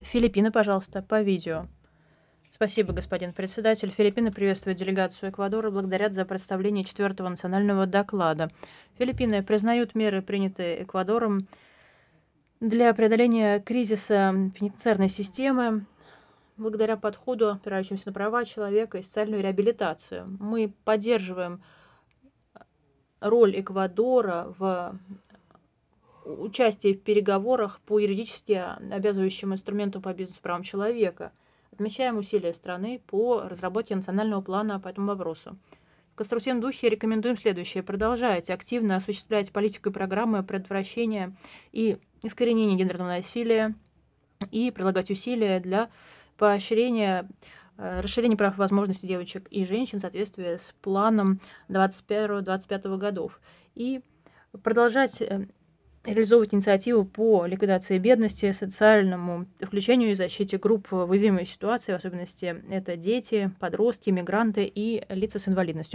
Филиппины, пожалуйста, по видео. Спасибо, господин председатель. Филиппины приветствуют делегацию Эквадора и благодарят за представление 4-го национального доклада. Филиппины признают меры, принятые Эквадором для преодоления кризиса пенитенциарной системы, благодаря подходу, опирающемуся на права человека и социальную реабилитацию. Мы поддерживаем роль Эквадора в участии в переговорах по юридически обязывающему инструменту по бизнес-правам человека. Отмечаем усилия страны по разработке национального плана по этому вопросу. В конструктивном духе рекомендуем следующее: продолжать активно осуществлять политику и программы предотвращения и искоренения гендерного насилия и прилагать усилия для поощрения расширения прав и возможностей девочек и женщин в соответствии с планом 21-25 годов. И продолжать реализовывать инициативу по ликвидации бедности, социальному включению и защите групп в уязвимой ситуации, в особенности это дети, подростки, мигранты и лица с инвалидностью.